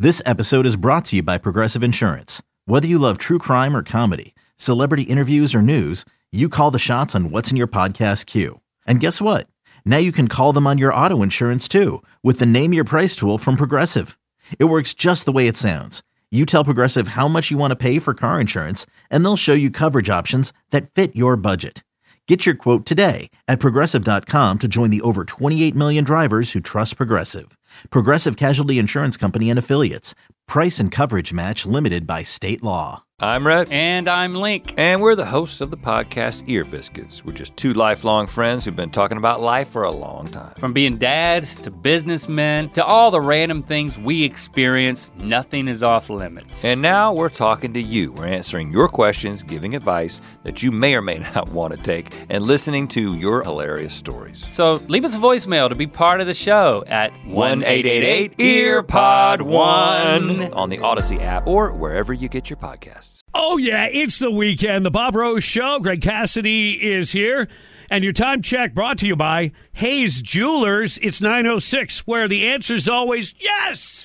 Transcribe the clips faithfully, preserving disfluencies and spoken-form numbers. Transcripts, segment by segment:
This episode is brought to you by Progressive Insurance. Whether you love true crime or comedy, celebrity interviews or news, you call the shots on what's in your podcast queue. And guess what? Now you can call them on your auto insurance too with the Name Your Price tool from Progressive. It works just the way it sounds. You tell Progressive how much you want to pay for car insurance, and they'll show you coverage options that fit your budget. Get your quote today at Progressive dot com to join the over twenty-eight million drivers who trust Progressive. Progressive Casualty Insurance Company and Affiliates. Price and coverage match limited by state law. I'm Rhett. And I'm Link. And we're the hosts of the podcast Ear Biscuits. We're just two lifelong friends who've been talking about life for a long time. From being dads to businessmen to all the random things we experience, nothing is off limits. And now we're talking to you. We're answering your questions, giving advice that you may or may not want to take, and listening to your hilarious stories. So leave us a voicemail to be part of the show at one eight eight eight E A R P O D one on the Odyssey app or wherever you get your podcasts. Oh, yeah, it's the weekend. The Bob Rose Show. Greg Cassidy is here. And your time check brought to you by Hayes Jewelers. It's nine oh six, where the answer is always yes.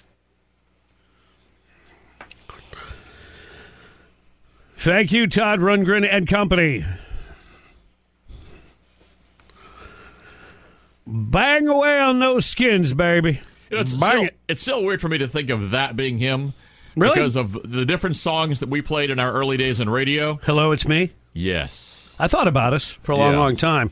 Thank you, Todd Rundgren and Company. Bang away on those skins, baby. You know, it's, Bang still, it. it's still weird for me to think of that being him. Really? Because of the different songs that we played in our early days in radio. Hello, it's me. Yes. I thought about us for a long, Yeah. long time.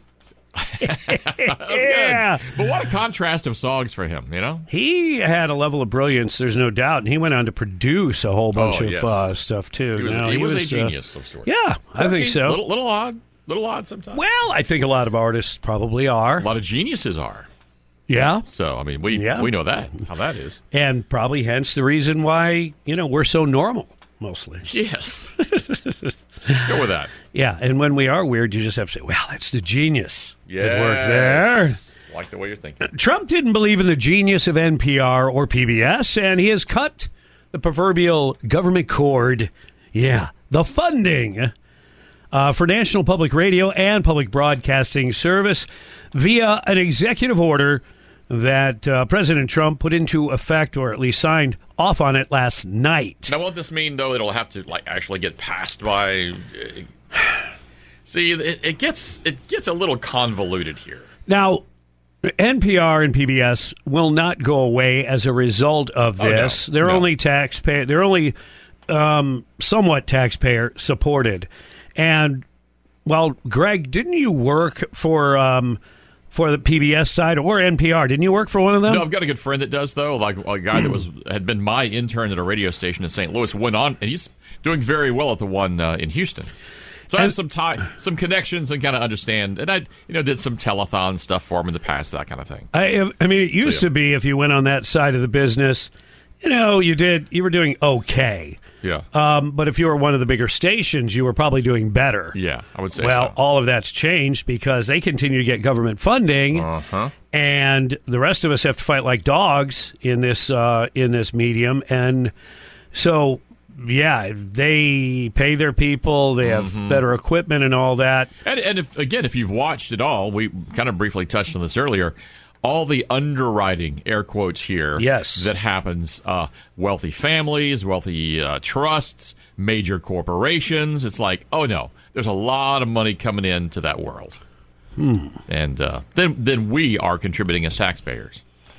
That was Yeah. good. But what a contrast of songs for him, you know? He had a level of brilliance, there's no doubt, and he went on to produce a whole bunch Oh, of yes. uh, stuff, too. He was, Now, he was, a uh, genius of sorts. yeah, I think so. Little, little odd. Little odd sometimes. Well, I think a lot of artists probably are. A lot of geniuses are. Yeah, So, I mean, we Yeah. we know that, how that is. and probably hence the reason why, you know, we're so normal, mostly. Yes. Let's go with that. Yeah, and when we are weird, you just have to say, well, that's the genius Yes. that worked there. Like the way you're thinking. Trump didn't believe in the genius of N P R or P B S, and he has cut the proverbial government cord. Yeah, the funding uh, for National Public Radio and Public Broadcasting Service via an executive order that uh, President Trump put into effect, or at least signed off on it last night. Now, won't this mean, though, it'll have to like actually get passed by... Uh, see, it, it gets it gets a little convoluted here. Now, N P R and P B S will not go away as a result of this. Oh, no. They're No. only taxpayer. They're only um, somewhat taxpayer supported. And well, Greg, didn't you work for um, for the P B S side or N P R? Didn't you work for one of them? No, I've got a good friend that does, though. Like a guy that was had been my intern at a radio station in Saint Louis. Went on, and he's doing very well at the one uh, in Houston. So I have some tie, some connections, and kind of understand. And I, you know, did some telethon stuff for him in the past, that kind of thing. I, I mean, it used So, yeah. to be if you went on that side of the business, you know, you did you were doing okay. Yeah, Um, but if you were one of the bigger stations, you were probably doing better. yeah, I would say. Well, so. all of that's changed because they continue to get government funding, Uh-huh. and the rest of us have to fight like dogs in this uh, in this medium. And so, yeah, they pay their people, they have Mm-hmm. better equipment and all that. And, and if again, if you've watched it all, we kind of briefly touched on this earlier. All the underwriting, air quotes here, Yes. that happens. Uh, wealthy families, wealthy uh, trusts, major corporations. It's like, oh no, there's a lot of money coming into that world, Hmm. and uh, then then we are contributing as taxpayers,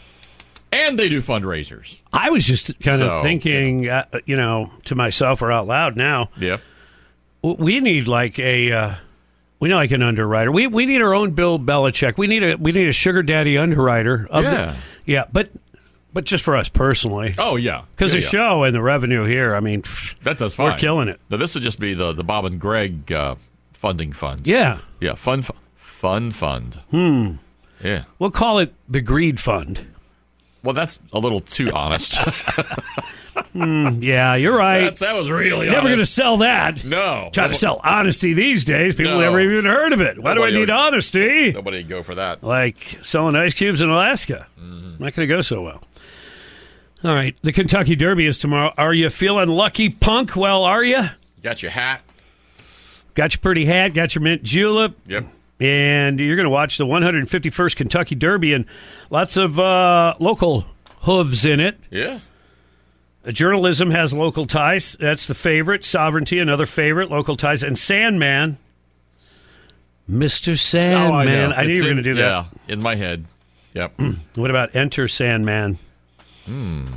and they do fundraisers. I was just kind So, of thinking, uh, you know, to myself or out loud now, Yeah, w- we need like a. Uh, We need like an underwriter. We we need our own Bill Belichick. We need a we need a sugar daddy underwriter. Of Yeah. the, yeah, but but just for us personally. Oh yeah, Because yeah, the yeah. show and the revenue here, I mean, pff, that does fine. we're killing it. Now this would just be the the Bob and Greg uh, funding fund. Yeah, yeah, fun fu- fun fund. Hmm. Yeah. we'll call it the Greed Fund. Well, that's a little too honest. Yeah, you're right. That's, that was really Never going to honest. sell that. No. Try to sell honesty these days. People No. never even heard of it. Why do I Nobody need would- honesty? Nobody would go for that. Like selling ice cubes in Alaska. Mm-hmm. Not going to go so well. All right, the Kentucky Derby is tomorrow. Are you feeling lucky, punk? Well, are you? Got your hat. Got your pretty hat, got your mint julep, Yep. and you're going to watch the one hundred fifty-first Kentucky Derby, and lots of uh, local hooves in it. Yeah. Journalism has local ties. That's the favorite. Sovereignty, another favorite. Local ties. And Sandman. Mister Sandman. Oh, I, I knew It's you were going in- to do that. Yeah, in my head. Yep. What about Enter Sandman? Hmm.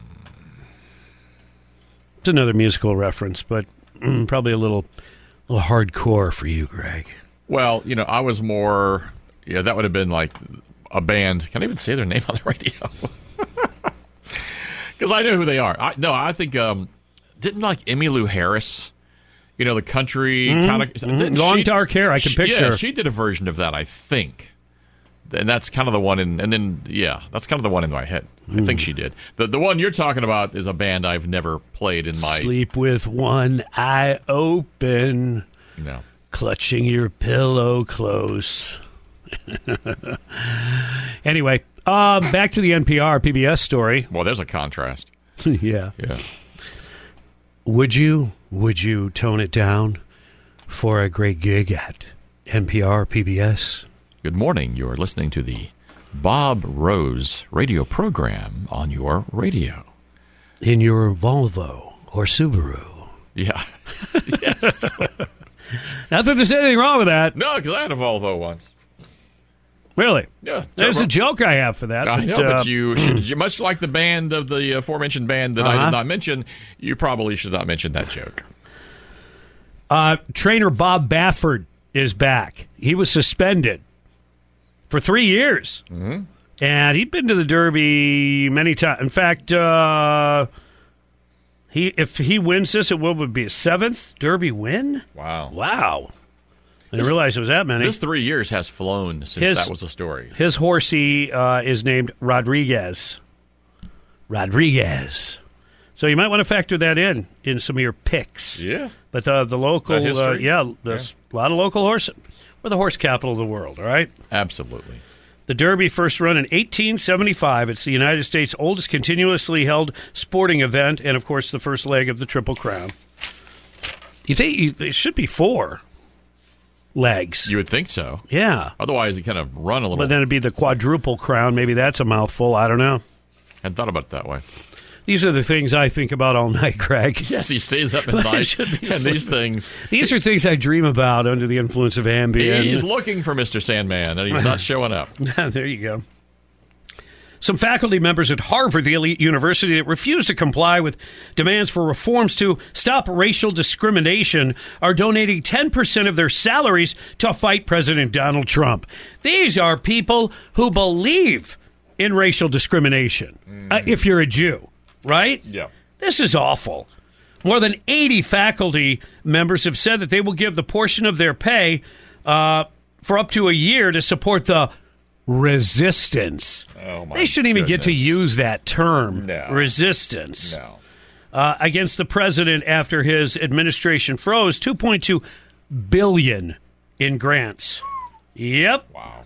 It's another musical reference, but mm, probably a little, little hardcore for you, Greg. Well, you know, I was more. Yeah, that would have been like a band. Can I even say their name on the radio? Because I know who they are. I, no, I think um, didn't like Emmylou Harris. You know, the country Mm-hmm. kind of Mm-hmm. Long dark hair. I can she, picture. Yeah, she did a version of that, I think. And that's kind of the one in, and then yeah, that's kind of the one in my head. I think she did. The the one you're talking about is a band I've never played in my. Sleep with one eye open, No. clutching your pillow close. Anyway, uh, back to the N P R P B S story. Well, there's a contrast. Yeah. Yeah. Would you, would you tone it down for a great gig at N P R P B S? Good morning. You're listening to the Bob Rose radio program on your radio. In your Volvo or Subaru? Yeah. Yes. Not that there's anything wrong with that. No, because I had a Volvo once. Really? Yeah. There's turbo- a joke I have for that. I but, know, uh, but you should, you- much like the band of the aforementioned band that I Uh-huh. did not mention, you probably should not mention that joke. Uh, trainer Bob Baffert is back. He was suspended for three years. Mm-hmm. And he'd been to the Derby many times. In fact, uh, he if he wins this, it will would be a seventh Derby win. Wow. Wow. I didn't realize it was that many. This three years has flown since His- that was the story. His horsey uh, is named Rodriguez. Rodriguez. So you might want to factor that in in some of your picks. Yeah. But uh, the local, That uh, history? yeah, there's a lot of local horses. We're the horse capital of the world, all right? Absolutely. The Derby first run in eighteen seventy-five. It's the United States' oldest continuously held sporting event, and, of course, the first leg of the Triple Crown. You think you, it should be four legs. You would think so. Yeah. Otherwise, you kind of run a little. But then it'd be the quadruple crown. Maybe that's a mouthful. I don't know. hadn't thought about it that way. These are the things I think about all night, Greg. Yes, he stays up at But I night should be and these sleeping. things. These are things I dream about under the influence of Ambien. He's looking for Mister Sandman, and he's not showing up. There you go. Some faculty members at Harvard, the elite university that refused to comply with demands for reforms to stop racial discrimination, are donating ten percent of their salaries to fight President Donald Trump. These are people who believe in racial discrimination, mm. uh, if you're a Jew, right? Yeah. This is awful. More than eighty faculty members have said that they will give the portion of their pay uh, for up to a year to support the resistance. Oh my they shouldn't even get to goodness. use that term, No. resistance, No. uh, against the president after his administration froze two point two billion dollars in grants. Yep. Wow.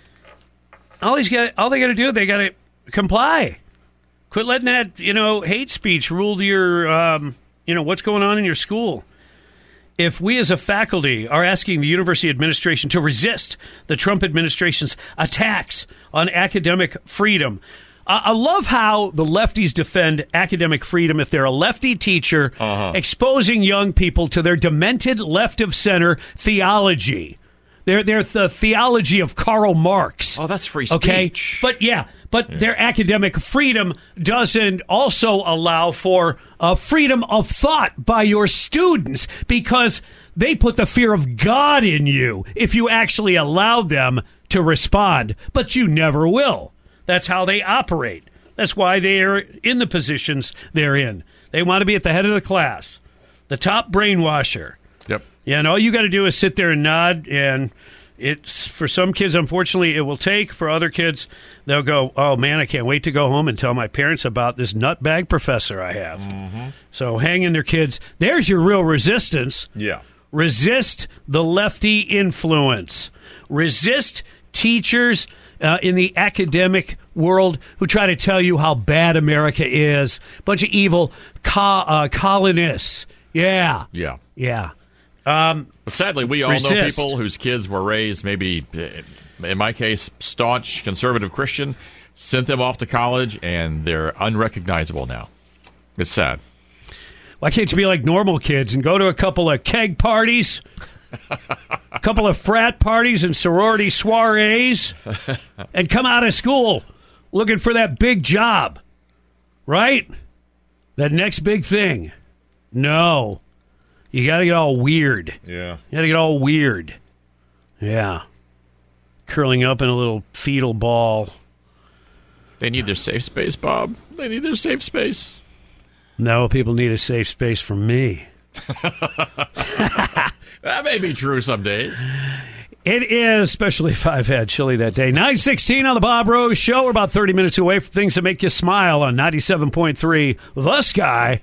All he's got, all they got to do, they got to comply. Quit letting that, you know, hate speech rule your, um, you know, what's going on in your school. If we as a faculty are asking the university administration to resist the Trump administration's attacks on academic freedom, I, I love how the lefties defend academic freedom if they're a lefty teacher Uh-huh. exposing young people to their demented left-of-center theology. They're, they're the theology of Karl Marx. Oh, that's free Okay, speech. but yeah, but their academic freedom doesn't also allow for uh, freedom of thought by your students because they put the fear of God in you if you actually allow them to respond, but you never will. That's how they operate. That's why they are in the positions they're in. They want to be at the head of the class, the top brainwasher. Yep. Yeah, and all you got to do is sit there and nod, and it's for some kids, unfortunately, it will take. For other kids, they'll go, oh, man, I can't wait to go home and tell my parents about this nutbag professor I have. Mm-hmm. So hang in there, kids. There's your real resistance. Yeah. Resist the lefty influence. Resist teachers uh, in the academic world who try to tell you how bad America is. Bunch of evil co- uh, colonists. Yeah. Yeah. Yeah. But sadly, we all know Resist. people whose kids were raised, maybe, in my case, staunch conservative Christian, sent them off to college, and they're unrecognizable now. It's sad. Why can't you be like normal kids and go to a couple of keg parties, a couple of frat parties and sorority soirees, and come out of school looking for that big job, right? That next big thing. No. You got to get all weird. Yeah. You got to get all weird. Yeah. Curling up in a little fetal ball. They need their safe space, Bob. They need their safe space. No, people need a safe space from me. That may be true some days. It is, especially if I've had chili that day. nine sixteen on the Bob Rose Show. We're about thirty minutes away from things that make you smile on ninety-seven point three The Sky.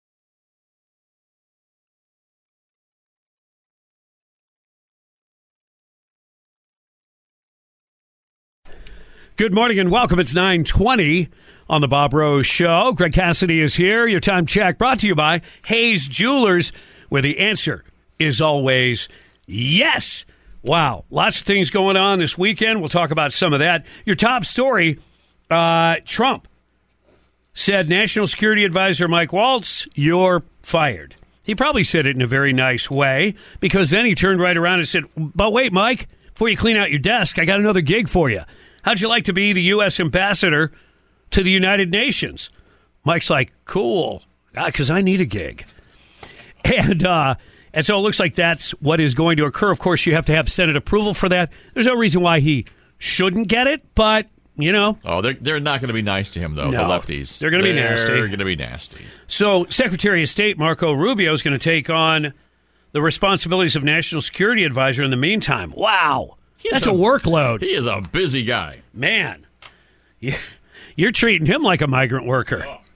Good morning and welcome. It's nine twenty on the Bob Rose Show. Greg Cassidy is here. Your time check brought to you by Hayes Jewelers, where the answer is always yes. Wow. Lots of things going on this weekend. We'll talk about some of that. Your top story, uh, Trump said National Security Advisor Mike Waltz, you're fired. He probably said it in a very nice way, because then he turned right around and said, but wait, Mike, before you clean out your desk, I got another gig for you. How'd you like to be the U S ambassador to the United Nations? Mike's like, cool, because I need a gig. And uh, and so it looks like that's what is going to occur. Of course, you have to have Senate approval for that. There's no reason why he shouldn't get it, but, you know. Oh, they're, they're not going to be nice to him, though, no, the lefties. They're going to be nasty. They're going to be nasty. So Secretary of State Marco Rubio is going to take on the responsibilities of National Security Advisor in the meantime. Wow. That's a, a workload. He is a busy guy. Man, you're treating him like a migrant worker. Oh.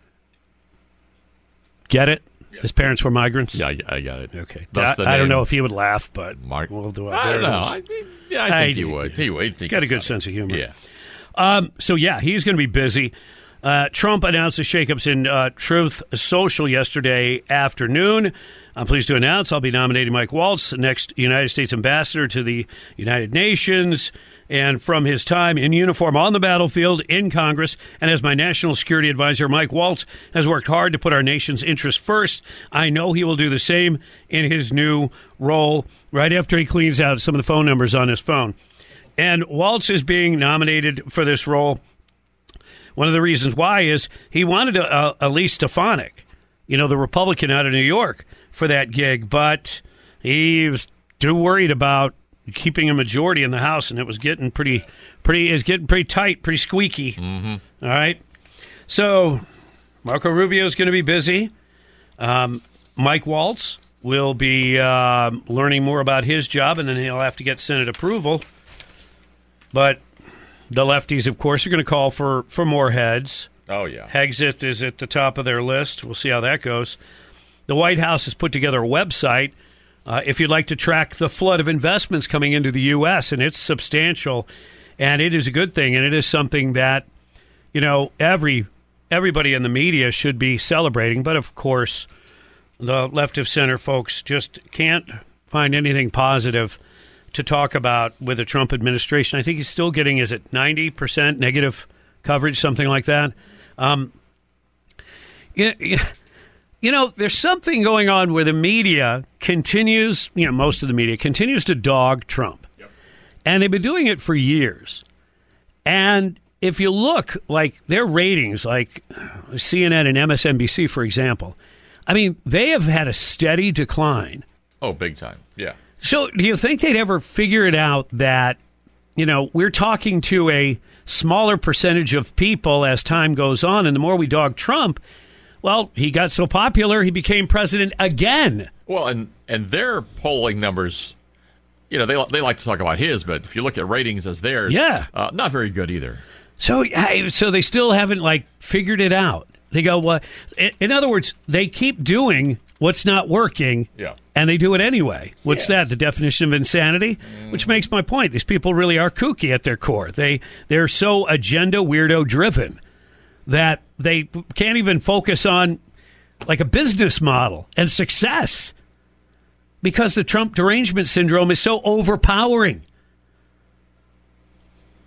Get it? Yeah. His parents were migrants? Yeah, I got it. Okay. I, I don't know if he would laugh, but Mark, we'll do it. I there don't know. I, yeah, I think I, he would. He would. He's got a good sense of humor. Yeah. Um, so, yeah, he's going to be busy. Uh, Trump announced the shakeups in uh, Truth Social yesterday afternoon. I'm pleased to announce I'll be nominating Mike Waltz, the next United States ambassador to the United Nations, and from his time in uniform on the battlefield, in Congress, and as my national security advisor, Mike Waltz has worked hard to put our nation's interests first. I know he will do the same in his new role right after he cleans out some of the phone numbers on his phone. And Waltz is being nominated for this role. One of the reasons why is he wanted uh, Elise Stefanik, you know, the Republican out of New York, for that gig, but he was too worried about keeping a majority in the House, and it was getting pretty, pretty, it's getting pretty tight, pretty squeaky. Mm-hmm. All right, so Marco Rubio is going to be busy. Um, Mike Waltz will be uh, learning more about his job, and then he'll have to get Senate approval. But the lefties, of course, are going to call for for more heads. Oh yeah, Hexit is at the top of their list. We'll see how that goes. The White House has put together a website uh, if you'd like to track the flood of investments coming into the U S, and it's substantial, and it is a good thing, and it is something that, you know, every everybody in the media should be celebrating, but of course the left of center folks just can't find anything positive to talk about with the Trump administration. I think he's still getting, is it ninety percent negative coverage, something like that? Um, you know, You know, there's something going on where the media continues, you know, most of the media continues to dog Trump. Yep. And they've been doing it for years. And if you look, like, their ratings, like C N N and M S N B C, for example, I mean, they have had a steady decline. Oh, big time. Yeah. So do you think they'd ever figure it out that, you know, we're talking to a smaller percentage of people as time goes on, and the more we dog Trump, well, he got so popular, he became president again. Well, and and their polling numbers, you know, they they like to talk about his, but if you look at ratings as theirs, yeah, uh, not very good either. So, so they still haven't like figured it out. They go, well, in other words, they keep doing what's not working, yeah, and they do it anyway. What's yes. that? The definition of insanity? Mm. Which makes my point. These people really are kooky at their core. They they're so agenda weirdo driven that they can't even focus on like a business model and success because the Trump derangement syndrome is so overpowering.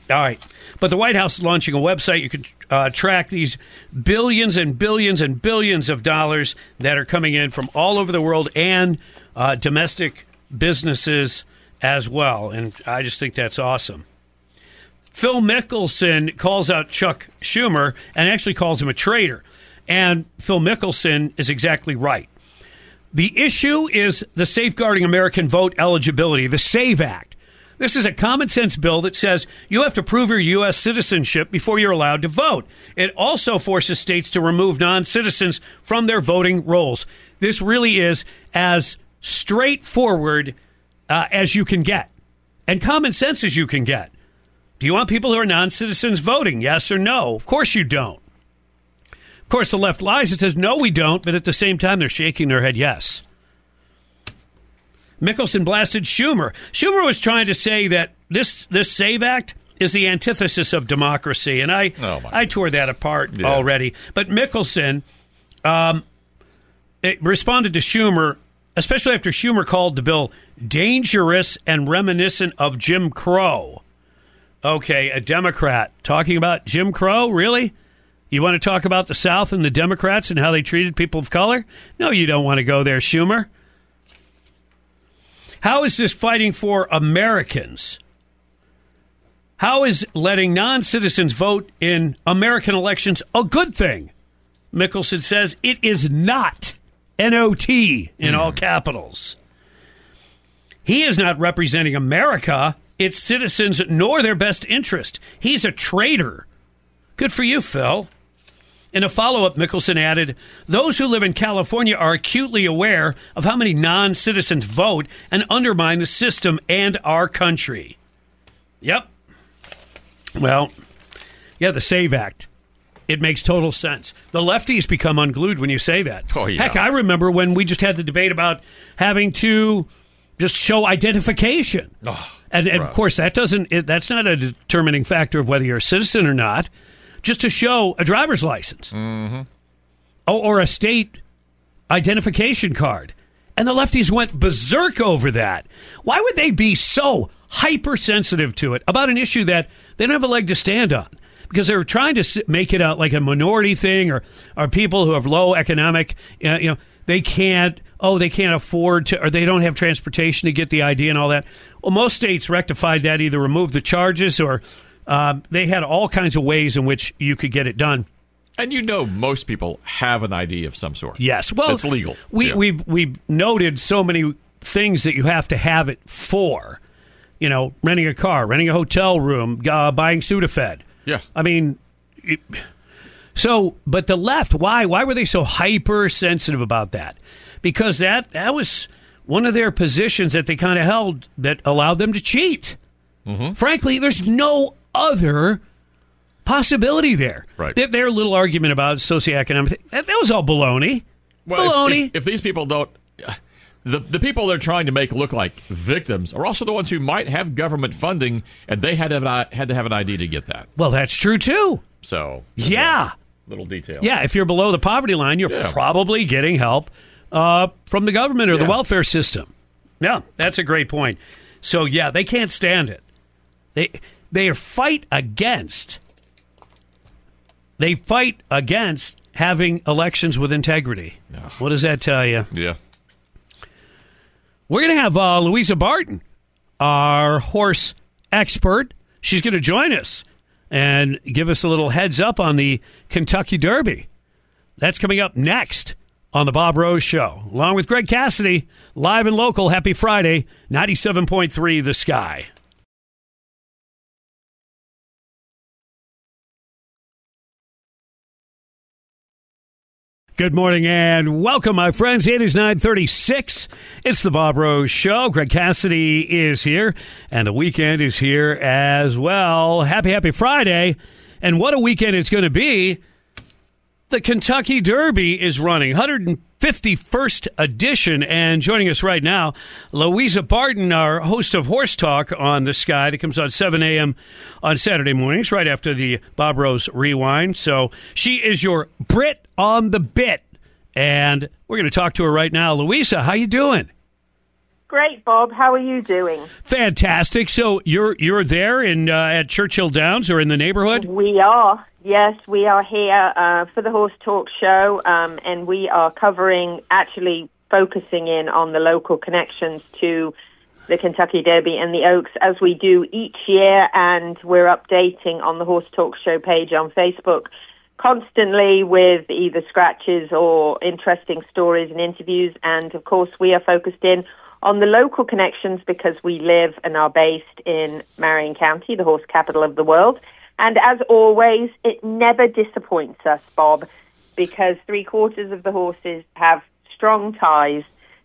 All right. But the White House is launching a website. You can uh, track these billions and billions and billions of dollars that are coming in from all over the world and uh, domestic businesses as well. And I just think that's awesome. Phil Mickelson calls out Chuck Schumer and actually calls him a traitor. And Phil Mickelson is exactly right. The issue is the Safeguarding American Vote Eligibility, the SAVE Act. This is a common sense bill that says you have to prove your U S citizenship before you're allowed to vote. It also forces states to remove non-citizens from their voting rolls. This really is as straightforward uh, as you can get and common sense as you can get. Do you want people who are non-citizens voting? Yes or no? Of course you don't. Of course, the left lies. It says, no, we don't. But at the same time, they're shaking their head yes. Mickelson blasted Schumer. Schumer was trying to say that this this SAVE Act is the antithesis of democracy. And I, oh I tore that apart yeah. already. But Mickelson um, it responded to Schumer, especially after Schumer called the bill dangerous and reminiscent of Jim Crow. Okay, a Democrat talking about Jim Crow? Really? You want to talk about the South and the Democrats and how they treated people of color? No, you don't want to go there, Schumer. How is this fighting for Americans? How is letting non-citizens vote in American elections a good thing? Mickelson says it is not. N O T in mm. all capitals. He is not representing America, its citizens, nor their best interest. He's a traitor. Good for you, Phil. In a follow-up, Mickelson added, those who live in California are acutely aware of how many non-citizens vote and undermine the system and our country. Yep. Well, yeah, the SAVE Act. It makes total sense. The lefties become unglued when you say that. Oh, yeah. Heck, I remember when we just had the debate about having to just show identification. Oh, and, and of course, that doesn't. It, that's not a determining factor of whether you're a citizen or not. Just to show a driver's license mm-hmm. or, or a state identification card. And the lefties went berserk over that. Why would they be so hypersensitive to it about an issue that they don't have a leg to stand on? Because they're trying to make it out like a minority thing, or, or people who have low economic, uh, you know, they can't, oh, they can't afford to, or they don't have transportation to get the I D and all that. Well, most states rectified that, either removed the charges or uh, they had all kinds of ways in which you could get it done. And you know most people have an I D of some sort. Yes. Well, it's legal. We, yeah. We've, we've noted so many things that you have to have it for. You know, renting a car, renting a hotel room, uh, buying Sudafed. Yeah. I mean, it, so, but the left, why? Why were they so hypersensitive about that? Because that, that was one of their positions that they kind of held that allowed them to cheat. Mm-hmm. Frankly, there's no other possibility there. Right. Their, their little argument about socioeconomic, that, that was all baloney. Well, baloney. If, if, if these people don't... The the people they're trying to make look like victims are also the ones who might have government funding, and they had to have an, had to have an I D to get that. Well, that's true, too. So, yeah. Little detail. Yeah, if you're below the poverty line, you're yeah. probably getting help uh, from the government or yeah. the welfare system. Yeah, that's a great point. So, yeah, they can't stand it. They they fight against, they fight against having elections with integrity. No. What does that tell you? Yeah. We're going to have uh, Louisa Barton, our horse expert. She's going to join us and give us a little heads up on the Kentucky Derby. That's coming up next on the Bob Rose Show. Along with Greg Cassidy, live and local. Happy Friday, ninety-seven point three The Sky. Good morning and welcome, my friends. It is nine thirty-six. It's the Bob Rose Show. Greg Cassidy is here, and the weekend is here as well. Happy, happy Friday. And what a weekend it's going to be. The Kentucky Derby is running, one hundred fifty-first edition. And joining us right now, Louisa Barton, our host of Horse Talk on the Sky, that comes on seven a.m. on Saturday mornings, right after the Bob Rose Rewind. So she is your Brit on the bit. And we're going to talk to her right now. Louisa, how you doing? Great, Bob. How are you doing? Fantastic. So you're you're there in uh, at Churchill Downs or in the neighborhood? We are. Yes, we are here uh, for the Horse Talk Show, um, and we are covering, actually focusing in on the local connections to the Kentucky Derby and the Oaks, as we do each year, and we're updating on the Horse Talk Show page on Facebook constantly with either scratches or interesting stories and interviews. And, of course, we are focused in on the local connections because we live and are based in Marion County, the horse capital of the world. And as always, it never disappoints us, Bob, because three-quarters of the horses have strong ties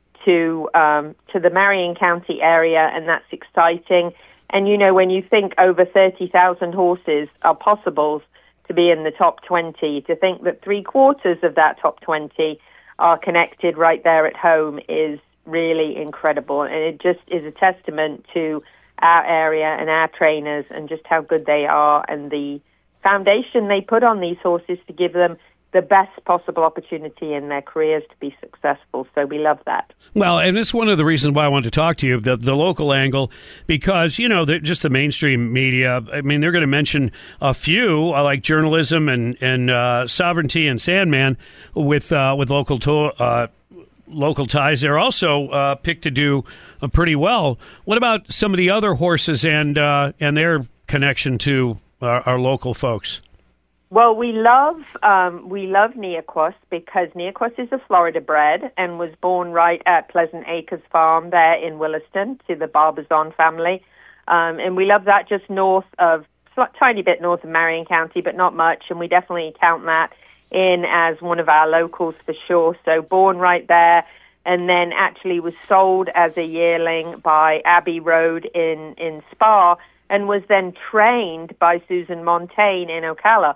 to um, to the Marion County area, and that's exciting. And, you know, when you think over thirty thousand horses are possible to be in the top twenty, to think that three-quarters of that top twenty are connected right there at home is really incredible. And it just is a testament to our area and our trainers and just how good they are and the foundation they put on these horses to give them the best possible opportunity in their careers to be successful. So we love that. Well, and it's one of the reasons why I want to talk to you, the, the local angle, because, you know, just the mainstream media, I mean, they're going to mention a few, uh, like journalism and, and uh, Sovereignty and Sandman with, uh, with local to- uh local ties. They're also uh, picked to do uh, pretty well. What about some of the other horses and uh, and their connection to our, our local folks? Well, we love um, we love Nearquest because Nearquest is a Florida bred and was born right at Pleasant Acres Farm there in Williston to the Barbizon family. Um, and we love that just north of, a tiny bit north of Marion County, but not much. And we definitely count that in as one of our locals for sure. So born right there, and then actually was sold as a yearling by Abbey Road in, in Spa, and was then trained by Susan Montaigne in Ocala.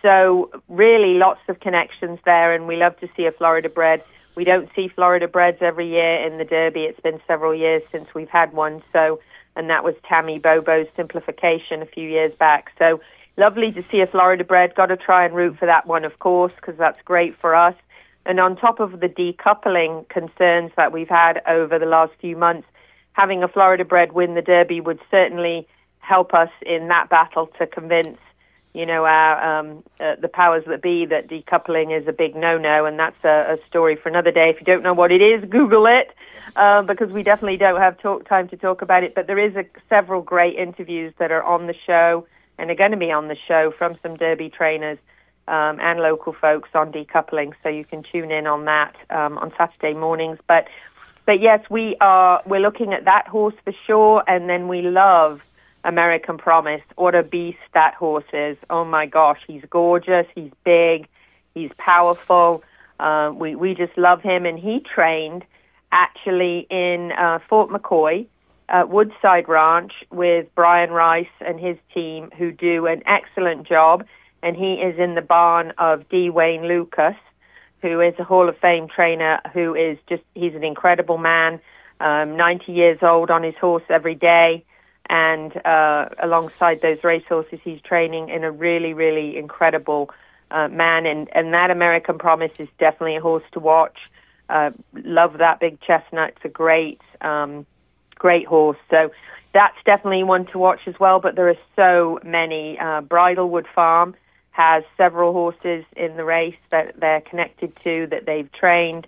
So really lots of connections there, and we love to see a Florida bred. We don't see Florida breds every year in the Derby. It's been several years since we've had one. So, and that was Tammy Bobo's Simplification a few years back. So lovely to see a Florida bred. Got to try and root for that one, of course, because that's great for us. And on top of the decoupling concerns that we've had over the last few months, having a Florida bred win the Derby would certainly help us in that battle to convince, you know, our um, uh, the powers that be that decoupling is a big no-no, and that's a, a story for another day. If you don't know what it is, Google it, uh, because we definitely don't have talk time to talk about it. But there is a, several great interviews that are on the show and are going to be on the show from some Derby trainers um, and local folks on decoupling, so you can tune in on that um, on Saturday mornings. But, but yes, we are we're looking at that horse for sure, and then we love American Promise. What a beast that horse is! Oh my gosh, he's gorgeous, he's big, he's powerful. Uh, we we just love him, and he trained actually in uh, Fort McCoy. Uh, Woodside Ranch with Brian Rice and his team, who do an excellent job, and he is in the barn of D. Wayne Lucas, who is a Hall of Fame trainer, who is just, he's an incredible man, um, ninety years old on his horse every day, and uh, alongside those racehorses, he's training in a really, really incredible uh, man, and, and that American Promise is definitely a horse to watch. Uh, love that big chestnut. It's a great... Um, Great horse. So that's definitely one to watch as well. But there are so many. Uh, Bridlewood Farm has several horses in the race that they're connected to, that they've trained,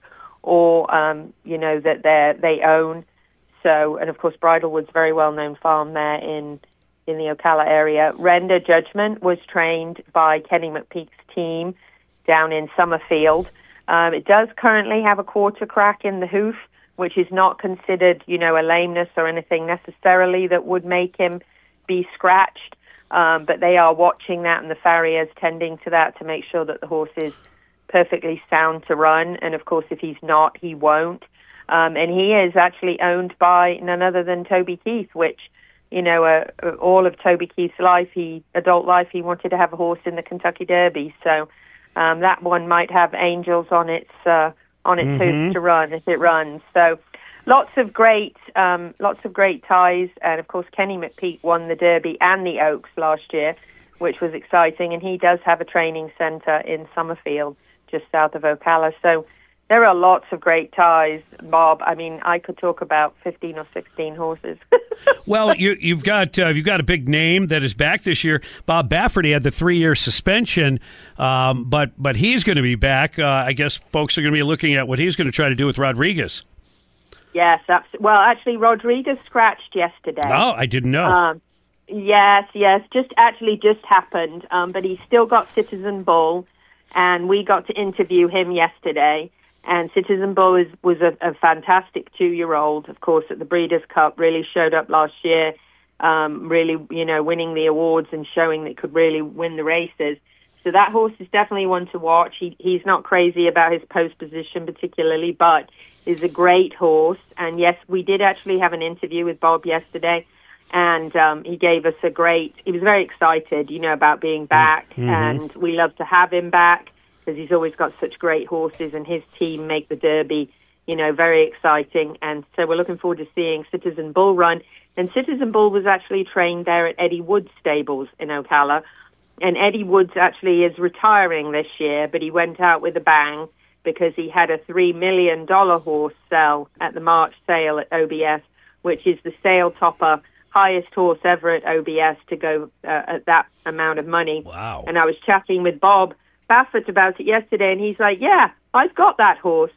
or um, you know, that they they own. So, and of course, Bridlewood's a very well-known farm there in in the Ocala area. Render Judgment was trained by Kenny McPeak's team down in Summerfield. Um, it does currently have a quarter crack in the hoof, which is not considered, you know, a lameness or anything necessarily that would make him be scratched. Um, but they are watching that, and the farrier's tending to that to make sure that the horse is perfectly sound to run. And, of course, if he's not, he won't. Um, and he is actually owned by none other than Toby Keith, which, you know, uh, all of Toby Keith's life, he adult life, he wanted to have a horse in the Kentucky Derby. So um, that one might have angels on its uh, on its mm-hmm. hooves to run if it runs. So lots of great, um, lots of great ties, and of course Kenny McPeak won the Derby and the Oaks last year, which was exciting. And he does have a training center in Summerfield, just south of Ocala. So there are lots of great ties, Bob. I mean, I could talk about fifteen or sixteen horses. Well, you, you've got uh, you've got a big name that is back this year. Bob Bafferty had the three-year suspension, um, but but he's going to be back. Uh, I guess folks are going to be looking at what he's going to try to do with Rodriguez. Yes, absolutely. Well, actually, Rodriguez scratched yesterday. Oh, I didn't know. Um, yes, yes, just actually just happened. Um, but he's still got Citizen Bull, and we got to interview him yesterday. And Citizen Bull is, was a, a fantastic two-year-old, of course, at the Breeders' Cup. Really showed up last year, um, really, you know, winning the awards and showing that it could really win the races. So that horse is definitely one to watch. He, he's not crazy about his post position particularly, but is a great horse. And yes, we did actually have an interview with Bob yesterday, and um, he gave us a great, he was very excited, you know, about being back, mm-hmm. and we love to have him back because he's always got such great horses, and his team make the Derby, you know, very exciting. And so we're looking forward to seeing Citizen Bull run. And Citizen Bull was actually trained there at Eddie Wood's stables in Ocala. And Eddie Woods actually is retiring this year, but he went out with a bang because he had a three million dollars horse sell at the March sale at O B S, which is the sale topper, highest horse ever at O B S to go uh, at that amount of money. Wow. And I was chatting with Bob Baffert about it yesterday, and he's like, yeah, I've got that horse.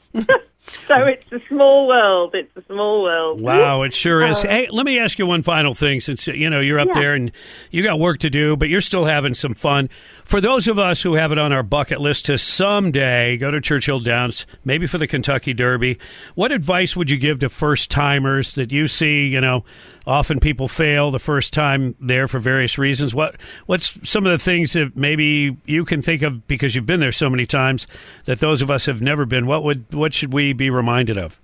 So it's a small world. It's a small world. Wow, it sure is. Uh, hey, let me ask you one final thing, since you know you're up yeah. there and you got work to do, but you're still having some fun. For those of us who have it on our bucket list to someday go to Churchill Downs, maybe for the Kentucky Derby, what advice would you give to first-timers that you see, you know, often people fail the first time there for various reasons? What What's some of the things that maybe you can think of because you've been there so many times that those of us have never been? What would what should we be reminded of?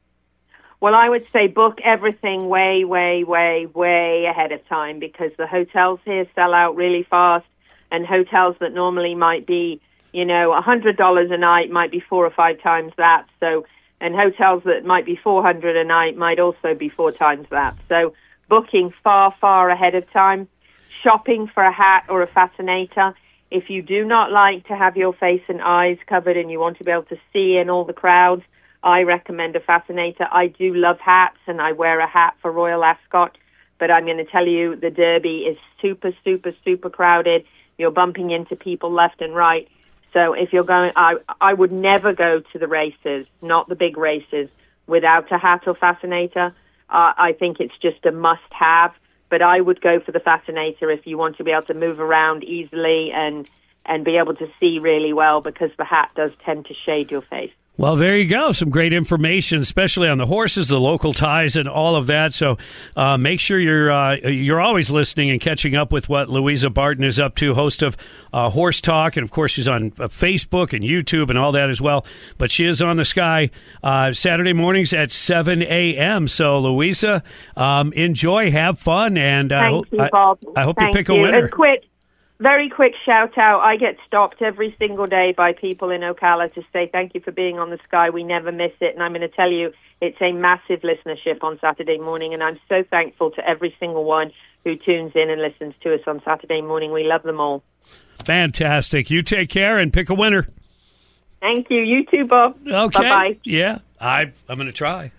Well, I would say book everything way, way, way, way ahead of time, because the hotels here sell out really fast, and hotels that normally might be, you know, one hundred dollars a night might be four or five times that. So, and hotels that might be four hundred dollars a night might also be four times that. So booking far, far ahead of time. Shopping for a hat or a fascinator. If you do not like to have your face and eyes covered and you want to be able to see in all the crowds, I recommend a fascinator. I do love hats, and I wear a hat for Royal Ascot, but I'm going to tell you the Derby is super, super, super crowded. You're bumping into people left and right. So if you're going, I, I would never go to the races, not the big races, without a hat or fascinator. Uh, I think it's just a must-have. But I would go for the fascinator if you want to be able to move around easily and and be able to see really well, because the hat does tend to shade your face. Well, there you go. Some great information, especially on the horses, the local ties, and all of that. So uh, make sure you're uh, you're always listening and catching up with what Louisa Barton is up to, host of uh, Horse Talk. And, of course, she's on Facebook and YouTube and all that as well. But she is on the Sky uh, Saturday mornings at seven a.m. So, Louisa, um, enjoy, have fun, and uh, Thank you, Bob. I, I hope Thank you pick you. a winner. And quick, very quick shout out. I get stopped every single day by people in Ocala to say thank you for being on the Sky. We never miss it. And I'm going to tell you, it's a massive listenership on Saturday morning. And I'm so thankful to every single one who tunes in and listens to us on Saturday morning. We love them all. Fantastic. You take care and pick a winner. Thank you. You too, Bob. Okay. Bye-bye. Yeah, I, I'm going to try.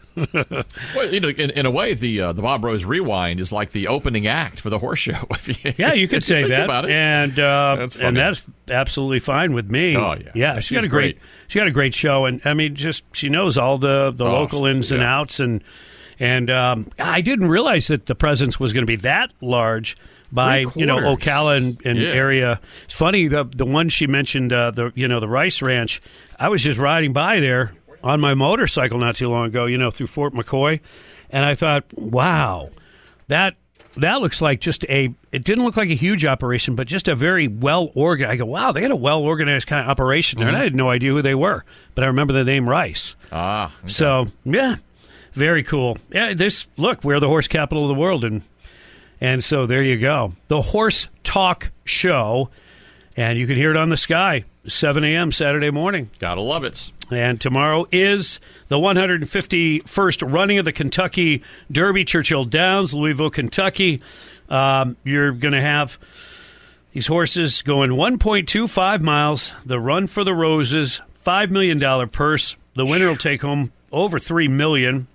Well, you know, in, in a way, the uh, the Bob Rose Rewind is like the opening act for the horse show. Yeah, you could say think that, about it. and uh, That's and that's absolutely fine with me. Oh, yeah. yeah. She She's got a great, great. she got a great show, and I mean, just she knows all the, the Oh, local ins and yeah. outs, and and um, I didn't realize that the presence was going to be that large by Three you know quarters. Ocala and, and Yeah. area. It's funny, the the one she mentioned, uh, the you know the Rice Ranch. I was just riding by there on my motorcycle not too long ago, you know, through Fort McCoy, and I thought, wow, that that looks like just a. It didn't look like a huge operation, but just a very well organized. I go, wow, they had a well organized kind of operation there, Mm-hmm. and I had no idea who they were, but I remember the name Rice. Ah, okay. So yeah, very cool. Yeah, this look, we're the horse capital of the world, and and so there you go, the Horse Talk Show, and you can hear it on the Sky, seven a.m. Saturday morning. Gotta love it. And tomorrow is the one hundred fifty-first running of the Kentucky Derby, Churchill Downs, Louisville, Kentucky. Um, you're going to have these horses going one point two five miles, the Run for the Roses, five million dollars purse. The winner will take home over three million dollars.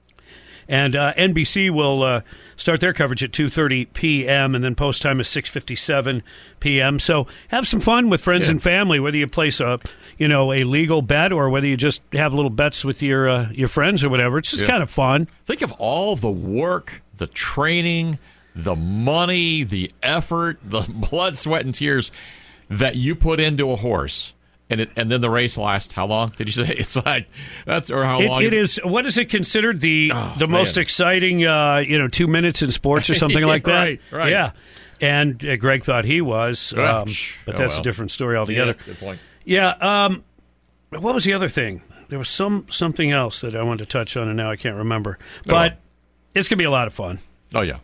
And uh, N B C will uh, start their coverage at two thirty p.m. and then post time is six fifty-seven p.m. So have some fun with friends yeah. and family, whether you place a you know a legal bet or whether you just have little bets with your uh, your friends or whatever. It's just yeah. kind of fun. Think of all the work, the training, the money, the effort, the blood, sweat, and tears that you put into a horse. And it, and then the race lasts how long? Did you say it's like that's or how it, long? It is. What is it considered the oh, the man. most exciting? Uh, you know, two minutes in sports or something yeah, like that. Right, right. Yeah. And uh, Greg thought he was, um, but oh, that's well. a different story altogether. Yeah, good point. Yeah. Um, what was the other thing? There was some something else that I wanted to touch on, and now I can't remember. But oh. it's gonna be a lot of fun. Oh yeah.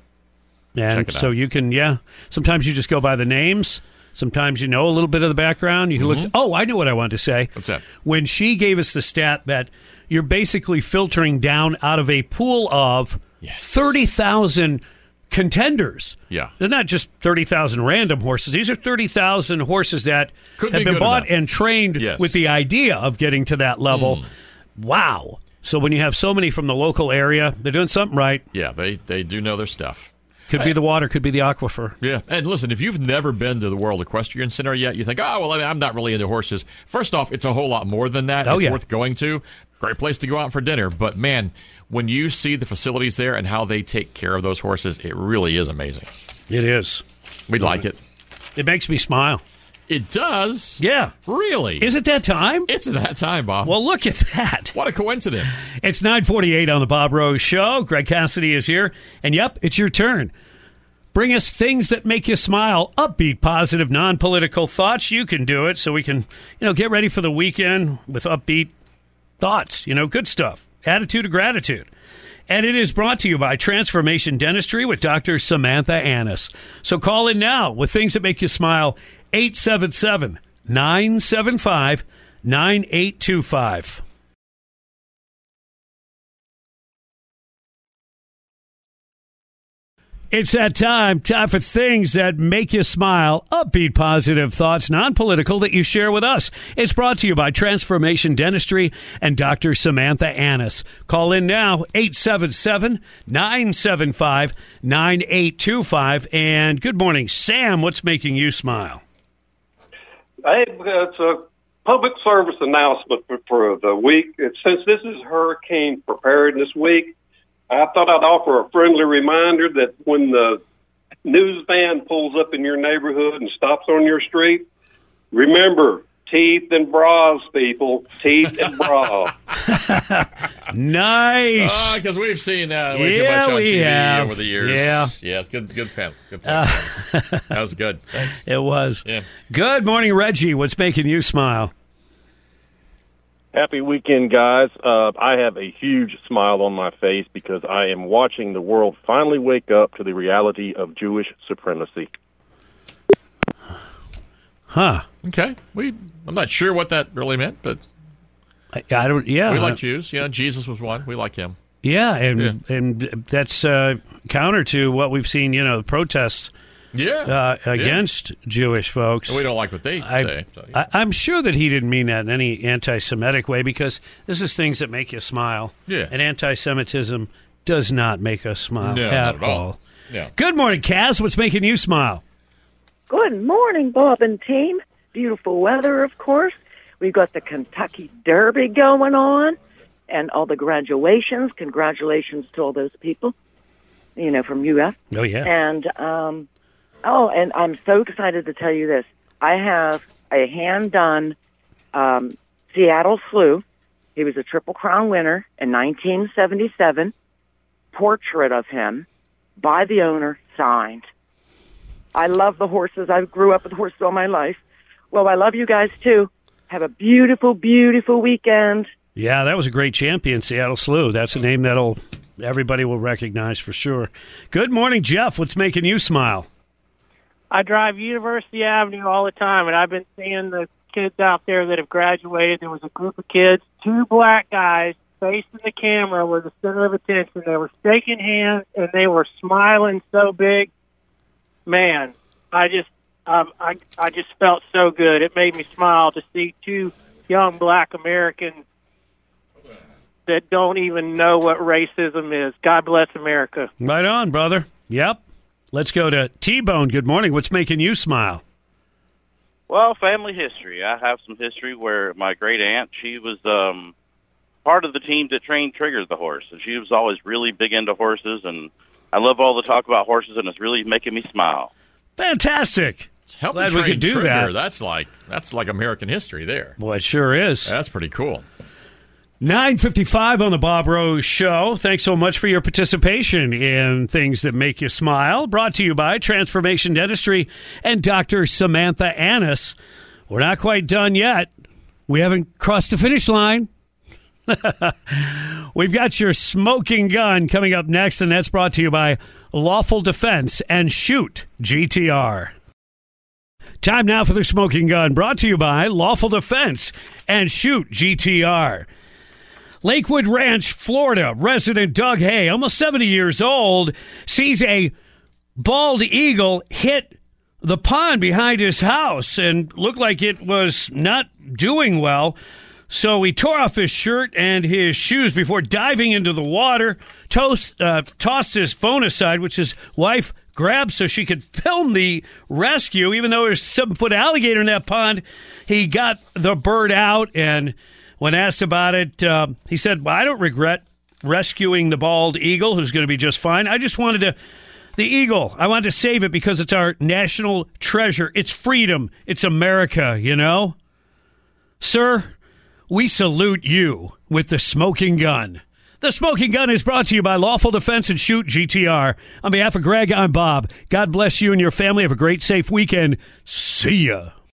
And Check it so out. you can, yeah. Sometimes you just go by the names. Sometimes you know a little bit of the background. You can mm-hmm. look. Oh, I knew what I wanted to say. What's that? When she gave us the stat that you're basically filtering down out of a pool of yes. thirty thousand contenders. Yeah. They're not just thirty thousand random horses. These are thirty thousand horses that Could have be been good bought enough. and trained Yes. with the idea of getting to that level. Mm. Wow. So when you have so many from the local area, they're doing something right. Yeah, they, they do know their stuff. Could be the water, could be the aquifer. Yeah, and listen, if you've never been to the World Equestrian Center yet, you think, oh, well, I mean, I'm not really into horses. First off, it's a whole lot more than that. Oh, it's yeah. worth going to. Great place to go out for dinner. But, man, when you see the facilities there and how they take care of those horses, it really is amazing. It is. We'd like it. It makes me smile. It does? Yeah. Really? Is it that time? It's that time, Bob. Well, look at that. What a coincidence. It's nine forty-eight on the Bob Rose Show. Greg Cassidy is here. And, yep, it's your turn. Bring us things that make you smile, upbeat, positive, non-political thoughts. You can do it so we can, you know, get ready for the weekend with upbeat thoughts, you know, good stuff. Attitude of gratitude. And it is brought to you by Transformation Dentistry with Doctor Samantha Annis. So call in now with things that make you smile, eight seven seven, nine seven five, nine eight two five. It's that time, time for things that make you smile, upbeat, positive thoughts, non-political that you share with us. It's brought to you by Transformation Dentistry and Doctor Samantha Annis. Call in now, eight seven seven, nine seven five, nine eight two five. And good morning, Sam. What's making you smile? Hey, it's a public service announcement for, for the week. It, since this is Hurricane Preparedness Week, I thought I'd offer a friendly reminder that when the news van pulls up in your neighborhood and stops on your street, remember, teeth and bras, people. Teeth and bras. Nice. Because uh, we've seen uh, way yeah, too much on we T V have. over the years. Yeah. Yeah, good, good pen. Good pen. Uh, that was good. Thanks. It was. Yeah. Good morning, Reggie. What's making you smile? Happy weekend, guys. Uh, I have a huge smile on my face because I am watching the world finally wake up to the reality of Jewish supremacy. Huh. Okay. We. I'm not sure what that really meant, but I, I don't. Yeah. we like Jews. Yeah, Jesus was one. We like him. Yeah, and Yeah. and that's uh, counter to what we've seen. You know, the protests Yeah. uh, against yeah. Jewish folks. And we don't like what they I, say. So, yeah. I, I'm sure that he didn't mean that in any anti-Semitic way, because this is things that make you smile. Yeah. And anti-Semitism does not make us smile No, at not at all. all. Yeah. Good morning, Kaz. What's making you smile? Good morning, Bob and team. Beautiful weather, of course. We've got the Kentucky Derby going on and all the graduations. Congratulations to all those people, you know, from U S. Oh, yeah. And, um, oh, and I'm so excited to tell you this. I have a hand-done um, Seattle Slew. He was a Triple Crown winner in nineteen seventy-seven. Portrait of him by the owner, signed. I love the horses. I grew up with horses all my life. Well, I love you guys, too. Have a beautiful, beautiful weekend. Yeah, that was a great champion, Seattle Slew. That's a name that'll everybody will recognize for sure. Good morning, Jeff. What's making you smile? I drive University Avenue all the time, and I've been seeing the kids out there that have graduated. There was a group of kids, two black guys, facing the camera were the center of attention. They were shaking hands, and they were smiling so big. Man, I just um, I, I just felt so good. It made me smile to see two young black American that don't even know what racism is. God bless America. Right on, brother. Yep. Let's go to T-Bone. Good morning. What's making you smile? Well, family history. I have some history where my great aunt, she was um, part of the team that trained Trigger the horse, and she was always really big into horses, and I love all the talk about horses, and it's really making me smile. Fantastic. Help Glad we could do Trigger. that. That's like that's like American history there. Boy, it sure is. That's pretty cool. nine fifty-five on the Bob Rose Show. Thanks so much for your participation in Things That Make You Smile. Brought to you by Transformation Dentistry and Doctor Samantha Annis. We're not quite done yet. We haven't crossed the finish line. We've got your smoking gun coming up next, and that's brought to you by Lawful Defense and Shoot G T R. Time now for the smoking gun, brought to you by Lawful Defense and Shoot G T R. Lakewood Ranch, Florida, resident Doug Hay, almost seventy years old, sees a bald eagle hit the pond behind his house and looked like it was not doing well. So he tore off his shirt and his shoes before diving into the water, toast, uh, tossed his phone aside, which his wife grabbed so she could film the rescue. Even though there's a seven-foot alligator in that pond, he got the bird out, and when asked about it, uh, he said, well, I don't regret rescuing the bald eagle, who's going to be just fine. I just wanted to, the eagle, I wanted to save it because it's our national treasure. It's freedom. It's America, you know? Sir, we salute you with the smoking gun. The smoking gun is brought to you by Lawful Defense and Shoot G T R. On behalf of Greg, I'm Bob. God bless you and your family. Have a great, safe weekend. See ya.